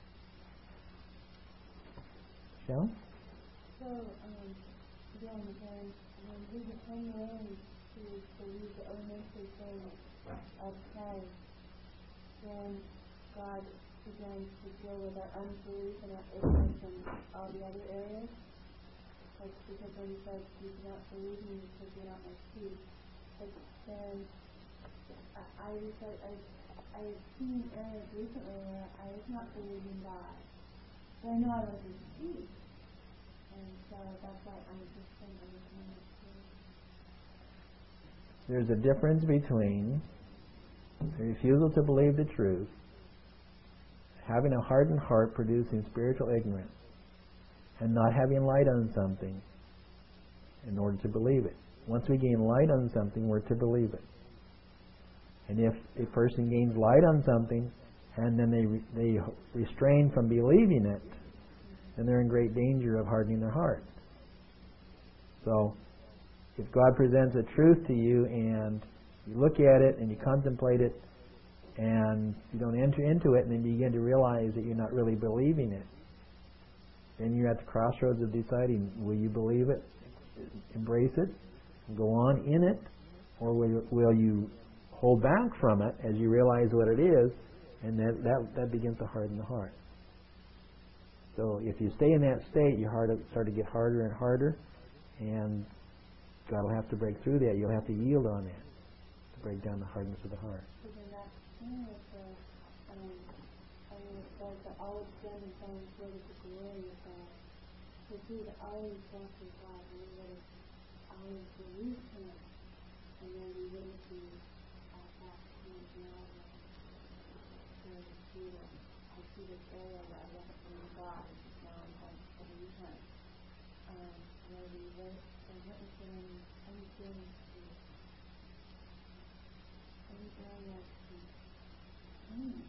Shall?
So, um, again, when, when we become willing to believe the elementary things of Christ, then God begins to deal with our unbelief and our ignorance and all the other areas. Like, because when he says, you cannot believe me because you're not my sheep. But then, I, I, I, I have seen areas recently where I was not believing God. But I know I was his sheep. And so that's why I'm just saying I'm listening to.
There's a difference between The refusal to believe the truth, having a hardened heart producing spiritual ignorance, and not having light on something in order to believe it. Once we gain light on something, we're to believe it. And if a person gains light on something and then they re- they restrain from believing it, then they're in great danger of hardening their heart. So, if God presents a truth to you and you look at it and you contemplate it and you don't enter into it and then you begin to realize that you're not really believing it, then you're at the crossroads of deciding, will you believe it, embrace it, go on in it, or will, will you hold back from it as you realize what it is, and that, that, that begins to harden the heart. So if you stay in that state, your heart will start to get harder and harder, and God will have to break through that. You'll have to yield on that to break down the hardness of the heart.
So then that thing with the, um, I mean, it says that all of sin and fallen short of the glory of God. So we would always walk with God, and we would always believe Him, and then we wouldn't be at that point now where I see that I see this area that I left from God, and now I'm going to believe Him. Um, where we went, there wasn't any, anything to, any area to change.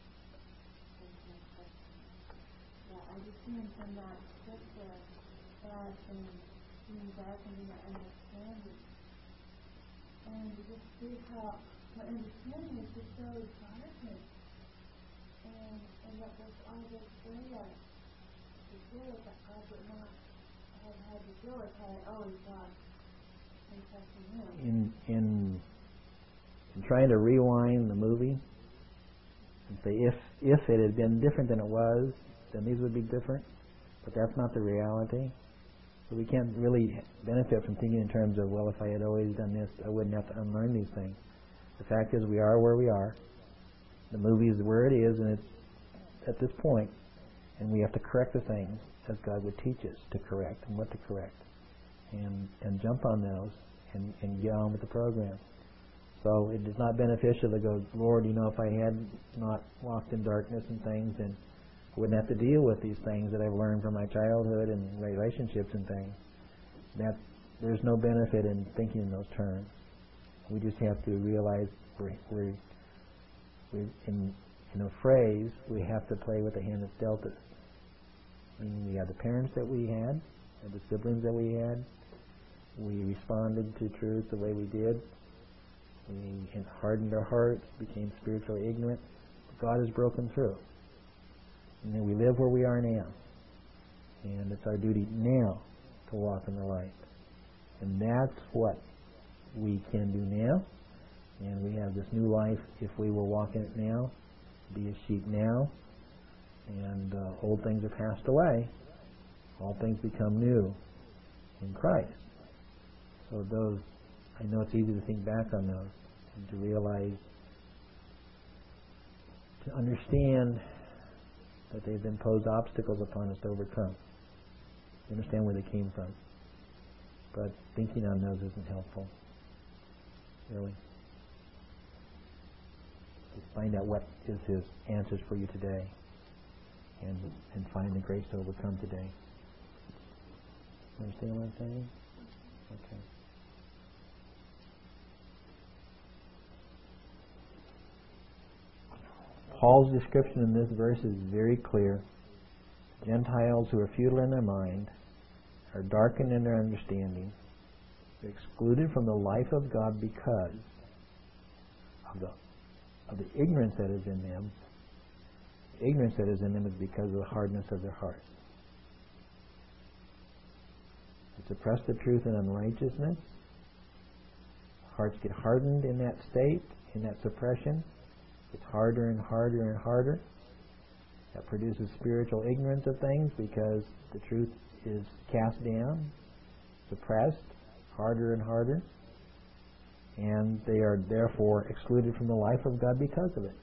Yeah, I just see from that scripture that um, being darkened in my understanding. And you just see how my understanding is just so darkened. And, and that there's all this area to deal with that God would not have had to deal with had I always got in touch with Him.
In, in, in trying to rewind the movie and say, if, if it had been different than it was, then these would be different. But that's not the reality. So we can't really benefit from thinking in terms of, well, if I had always done this, I wouldn't have to unlearn these things. The fact is, we are where we are. The movie is where it is, and it's at this point, and we have to correct the things as God would teach us to correct and what to correct, and and jump on those and, and get on with the program. So it is not beneficial to go, Lord, you know, if I had not walked in darkness and things, then I wouldn't have to deal with these things that I've learned from my childhood and relationships and things. That there's no benefit in thinking in those terms. We just have to realize we're, we're, we're in, in a phrase, we have to play with the hand that's dealt us. Meaning we had the parents that we had, and the siblings that we had. We responded to truth the way we did. We hardened our hearts, became spiritually ignorant. God has broken through. And then we live where we are now. And it's our duty now to walk in the light. And that's what we can do now. And we have this new life if we will walk in it now, be a sheep now. And uh, old things have passed away. All things become new in Christ. So those, I know it's easy to think back on those and to realize, to understand that they've imposed obstacles upon us to overcome. You understand where they came from. But thinking on those isn't helpful. Really. Just find out what is His answers for you today. And, and find the grace to overcome today. Understand what I'm saying? Okay. Paul's description in this verse is very clear. Gentiles who are futile in their mind, are darkened in their understanding, are excluded from the life of God because of the of the ignorance that is in them. The ignorance that is in them is because of the hardness of their hearts. They suppress the truth in unrighteousness. Hearts get hardened in that state, in that suppression. It's harder and harder and harder. That produces spiritual ignorance of things because the truth is cast down, suppressed, harder and harder. And they are therefore excluded from the life of God because of it.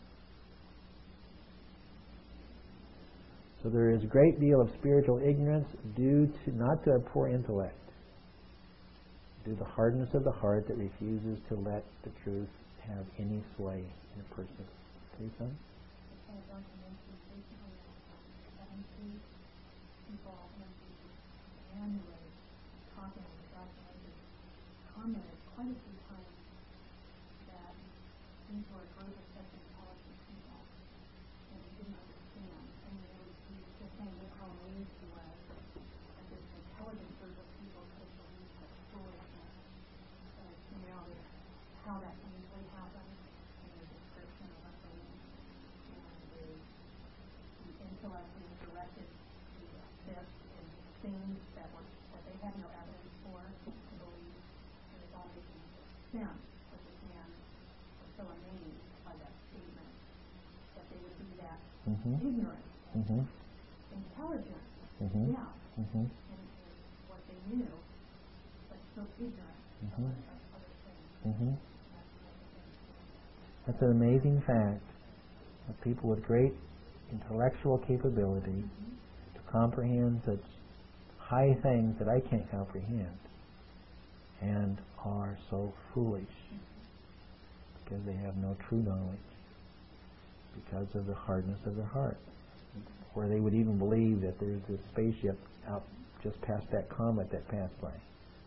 So there is a great deal of spiritual ignorance due to not to a poor intellect, due to the hardness of the heart that refuses to let the truth have any sway in a person. Okay, son?
And documentaries recently that I see people in the manually talking with documentaries commented quite a few times that these were a group of such intelligent people that they didn't understand. And they would be just saying that how amazed he was that this intelligent group of people could believe such foolishness. But, you know, how that can easily happen in the description of unbelief. The, the intellect being directed to assist in things that were that they had no evidence for to believe, and it's all making sense. But this man was so amazed by that statement that they would be that
Mm-hmm.
ignorant,
Mm-hmm.
intelligent,
Mm-hmm.
yeah,
Mm-hmm.
in, in what they knew, but still ignorant
Mm-hmm.
of, of other things.
Mm-hmm.
That's what I think.
That's an amazing fact of people with great intellectual capability to comprehend such high things that I can't comprehend and are so foolish because they have no true knowledge because of the hardness of their heart, where they would even believe that there's this spaceship out just past that comet that passed by.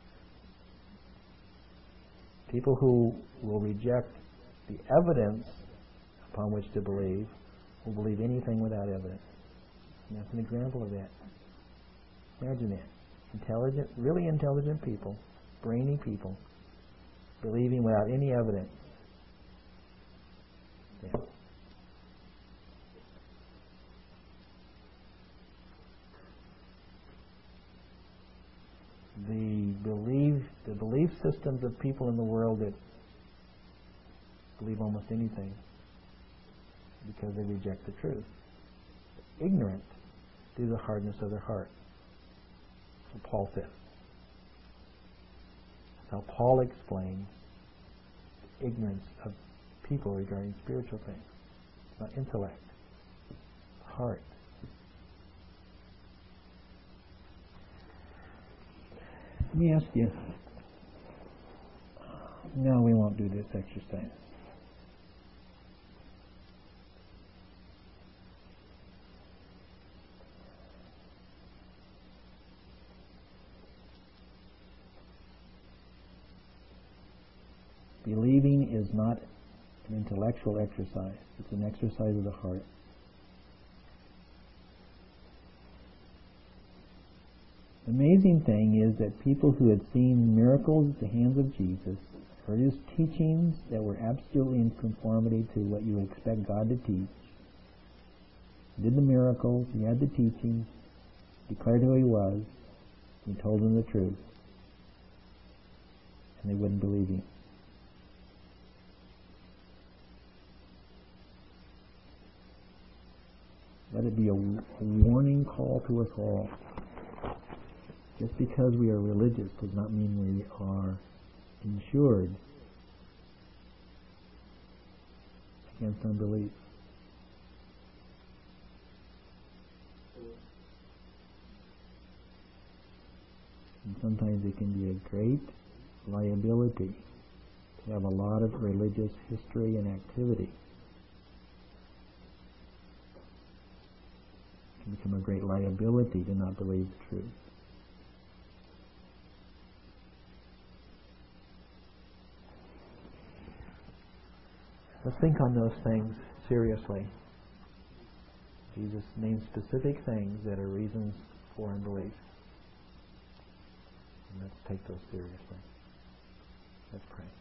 People who will reject the evidence upon which to believe will believe anything without evidence. And that's an example of that. Imagine that. Intelligent, really intelligent people, brainy people, believing without any evidence. Yeah. The belief, the belief systems of people in the world that believe almost anything because they reject the truth. Ignorant through the hardness of their heart. That's what Paul says. That's how Paul explains the ignorance of people regarding spiritual things. It's not intellect. It's heart. Let me ask you. No, we won't do this exercise. Believing is not an intellectual exercise. It's an exercise of the heart. The amazing thing is that people who had seen miracles at the hands of Jesus, heard his teachings that were absolutely in conformity to what you would expect God to teach, did the miracles, he had the teachings, declared who he was, he told them the truth, and they wouldn't believe him. Let it be a, a warning call to us all. Just because we are religious does not mean we are insured against unbelief. And sometimes it can be a great liability to have a lot of religious history and activity. It can become a great liability to not believe the truth. Let's think on those things seriously. Jesus names specific things that are reasons for unbelief. And let's take those seriously. Let's pray.